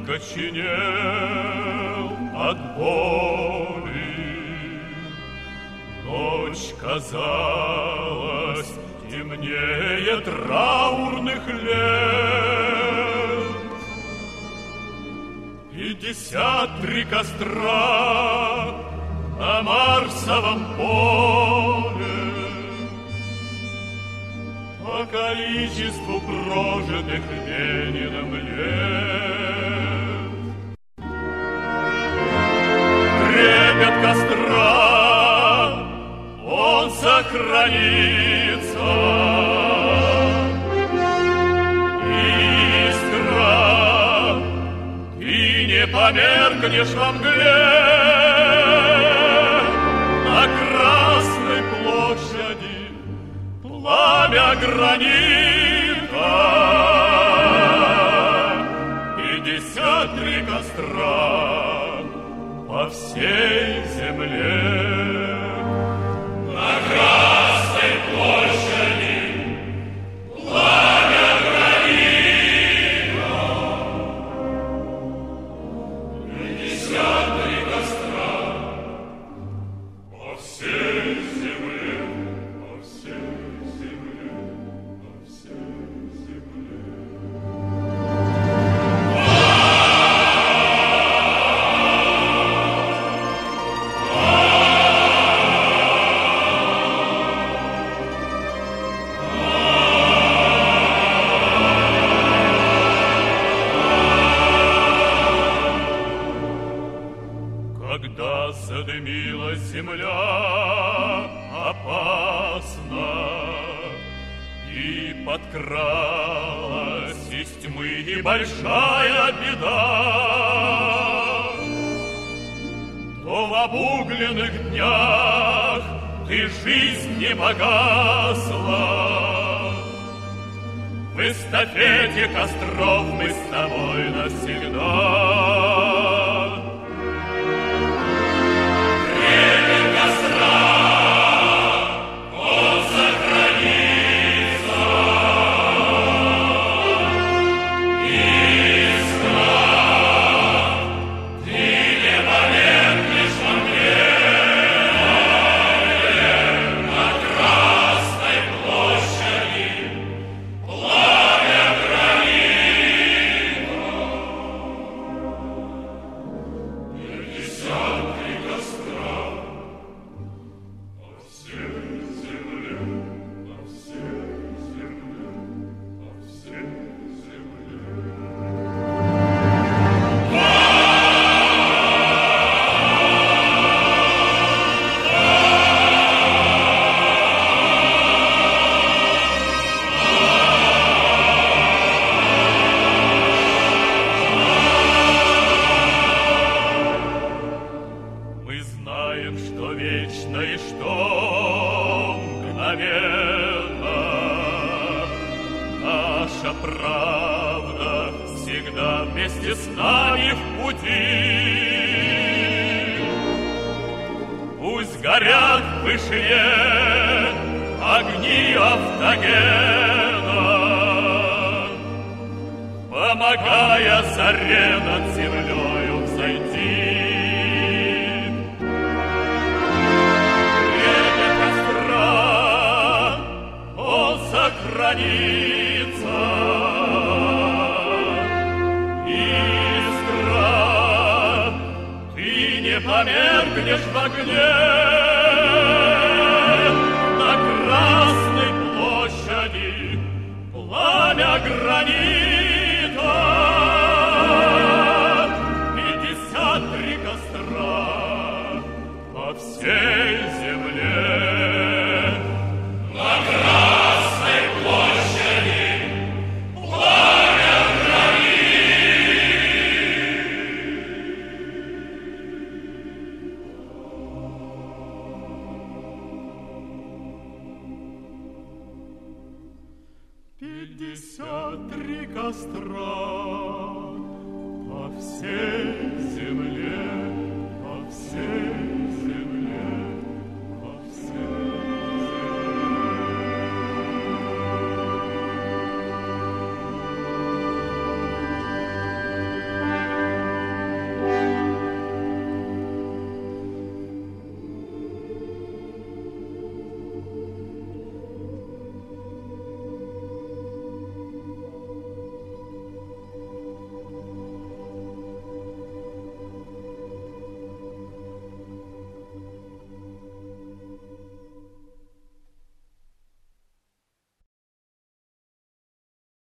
окоченел от боли. Ночь казалась темнее траурных лет. 53 костра на Марсовом поле. По количеству прожитых Лениным лет. Трепет костра, он сохранится. Искра, ты не померкнешь во мгле. На Красной площади пламя гранита. 53 костра по всей земле. На Красной площади пламя гранита. 53 костра по всей земле, по всей земле, по всей земле. Когда задымилась земля опасно и подкралась из тьмы и большая беда, то в обугленных днях ты жизнь не погасла. В эстафете костров мы с тобой навсегда. Что вечно и что мгновенно. Наша правда всегда вместе с нами в пути. Пусть горят в вышине огни автогена, помогая заре над землею взойти. Сохранится искра, ты не померкнешь в огне. На Красной площади пламя гранит.